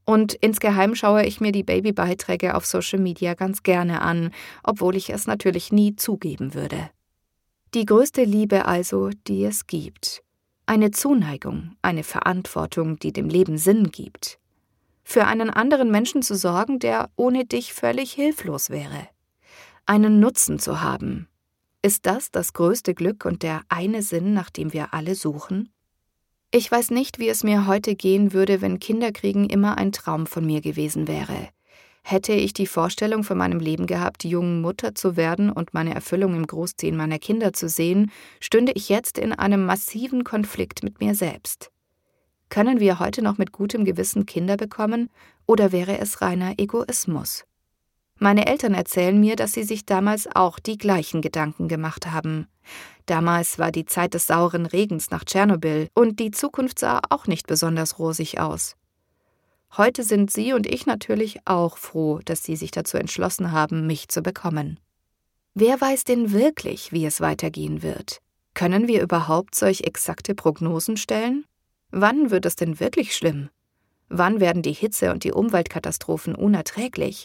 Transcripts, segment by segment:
Und insgeheim schaue ich mir die Babybeiträge auf Social Media ganz gerne an, obwohl ich es natürlich nie zugeben würde. Die größte Liebe also, die es gibt. Eine Zuneigung, eine Verantwortung, die dem Leben Sinn gibt. Für einen anderen Menschen zu sorgen, der ohne dich völlig hilflos wäre. Einen Nutzen zu haben. Ist das größte Glück und der eine Sinn, nach dem wir alle suchen? Ich weiß nicht, wie es mir heute gehen würde, wenn Kinderkriegen immer ein Traum von mir gewesen wäre. Hätte ich die Vorstellung von meinem Leben gehabt, jung Mutter zu werden und meine Erfüllung im Großziehen meiner Kinder zu sehen, stünde ich jetzt in einem massiven Konflikt mit mir selbst. Können wir heute noch mit gutem Gewissen Kinder bekommen, oder wäre es reiner Egoismus? Meine Eltern erzählen mir, dass sie sich damals auch die gleichen Gedanken gemacht haben. Damals war die Zeit des sauren Regens nach Tschernobyl und die Zukunft sah auch nicht besonders rosig aus. Heute sind sie und ich natürlich auch froh, dass sie sich dazu entschlossen haben, mich zu bekommen. Wer weiß denn wirklich, wie es weitergehen wird? Können wir überhaupt solch exakte Prognosen stellen? Wann wird es denn wirklich schlimm? Wann werden die Hitze und die Umweltkatastrophen unerträglich?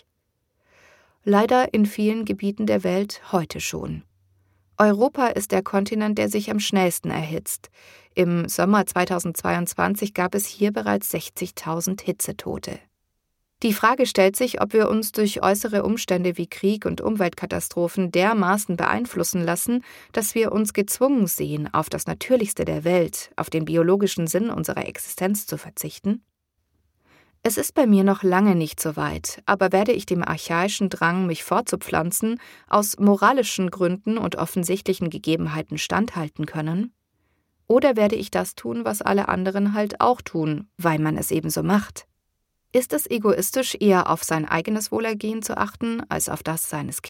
Leider in vielen Gebieten der Welt heute schon. Europa ist der Kontinent, der sich am schnellsten erhitzt. Im Sommer 2022 gab es hier bereits 60.000 Hitzetote. Die Frage stellt sich, ob wir uns durch äußere Umstände wie Krieg und Umweltkatastrophen dermaßen beeinflussen lassen, dass wir uns gezwungen sehen, auf das Natürlichste der Welt, auf den biologischen Sinn unserer Existenz zu verzichten. Es ist bei mir noch lange nicht so weit, aber werde ich dem archaischen Drang, mich fortzupflanzen, aus moralischen Gründen und offensichtlichen Gegebenheiten standhalten können? Oder werde ich das tun, was alle anderen halt auch tun, weil man es eben so macht? Ist es egoistisch, eher auf sein eigenes Wohlergehen zu achten, als auf das seines